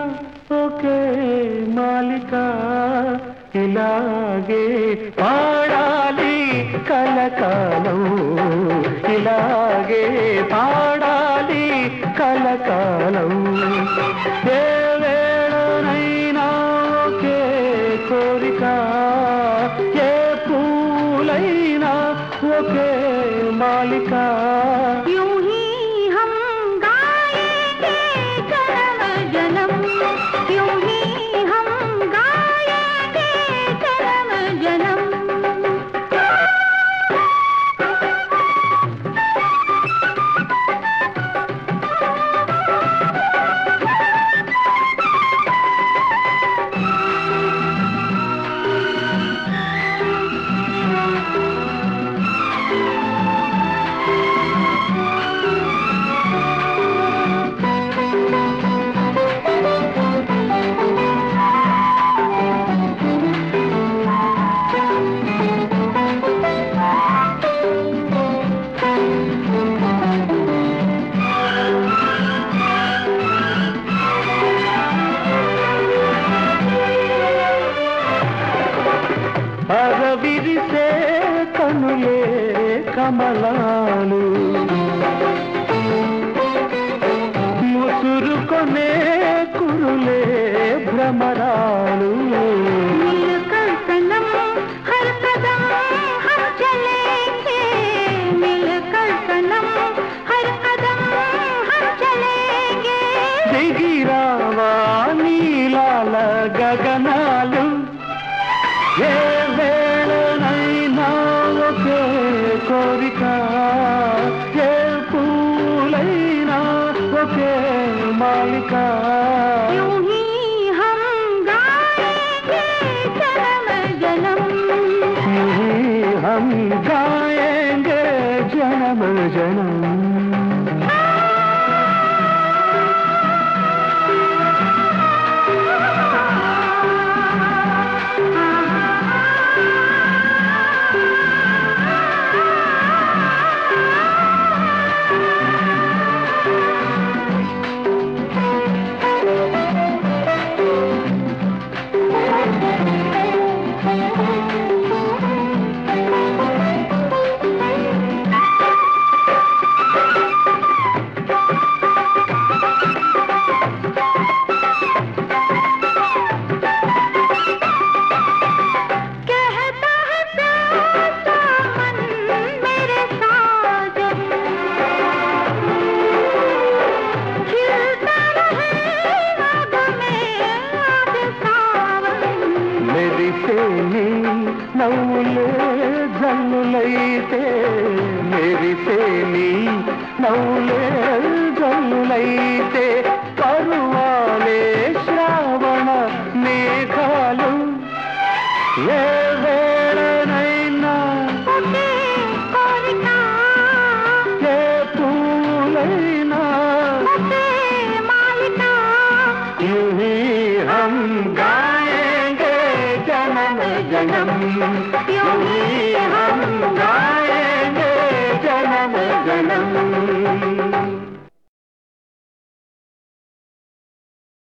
ఒకే మాలిక ఇలాగే పాడాలి కలకాలం ఇలాగే పాడాలి కలకాలం ఏ వేళనైనా ఒకే కోరిక ఏ పూలైనా ఒకే మాలిక అరవిరిసే కనులే కమలాలు ముసురుకొనే కురులే భ్రమరాలు దిగిరావా నీలాల గగనాలు ఏ వేళనైనా ఒకే కోరిక ఏ పూలైనా ఒకే మాలిక हम गाएंगे जन्म जन्म నవ్వులే జల్లులైతే మెరిసేని నవ్వులే జల్లులైతే పరువాలే శ్రావణ మేఘాలు ఏ వేళనైనా ఏ పూలైనా हम गाएंगे जन्म जन्म